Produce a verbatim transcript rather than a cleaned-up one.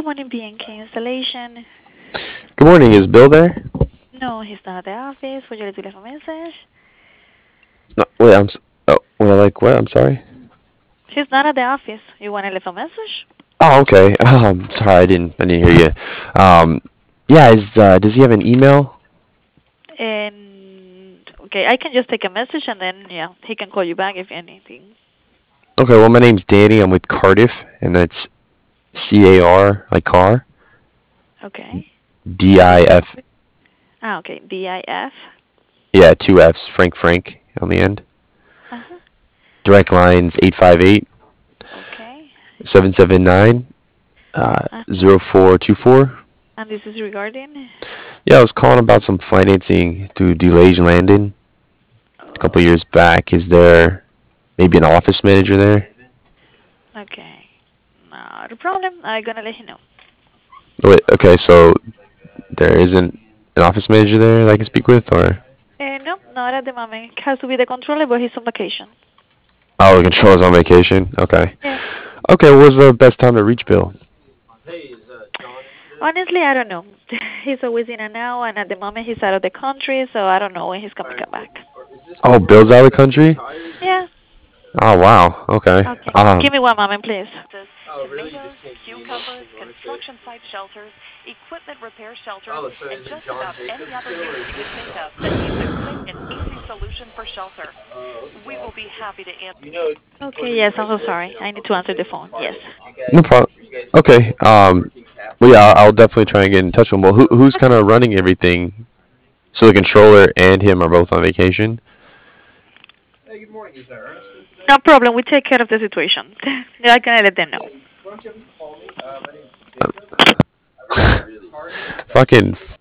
Good morning, B N K installation. Good morning. Is Bill there? No, he's not at the office. Would you like to leave a message? No, wait. I'm. s- Oh, would I like what? I'm sorry. He's not at the office. You want to leave a message? Oh, okay. Um, sorry, I didn't. I didn't hear you. Um, yeah. Is uh, does he have an email? And okay, I can just take a message and then yeah, he can call you back if anything. Okay. Well, my name's Danny. I'm with Cardiff, and that's C A R like car. Okay. D I F. Ah, okay. D I F. Yeah, two F's. Frank Frank on the end. Uh huh. Direct lines eight five eight Okay. seven seven nine uh Uh huh. zero four two four. And this is regarding. Yeah, I was calling about some financing to Delage Landing a couple Oh, years back. Is there maybe an office manager there? okay. Not a problem. I'm gonna let you know. Wait, okay, so there isn't an office manager there that I can speak with, or Uh, no, not at the moment. It has to be the controller, but he's on vacation. oh, the controller's on vacation. Okay, Yes. okay. What was the best time to reach Bill? Honestly, I don't know. He's always in and out, and at the moment he's out of the country, so I don't know when he's coming back. Oh, Bill's out of the country. Yeah. Oh wow. Okay. Okay. Um. Give me one moment, please. Tomatoes, cucumbers, construction site shelters, equipment repair shelters, and just about any other use you can think of that needs a quick and easy solution for shelter. We will be happy to answer. Okay. Yes, I'm so sorry. I need to answer the phone. Yes. No problem. Okay. Um. Well, yeah, I'll I'll definitely try and get in touch with him. Well, who who's kind Okay. of running everything? So the controller and him are both on vacation. No problem. We take care of the situation. Yeah, I can let them know. Um, Fucking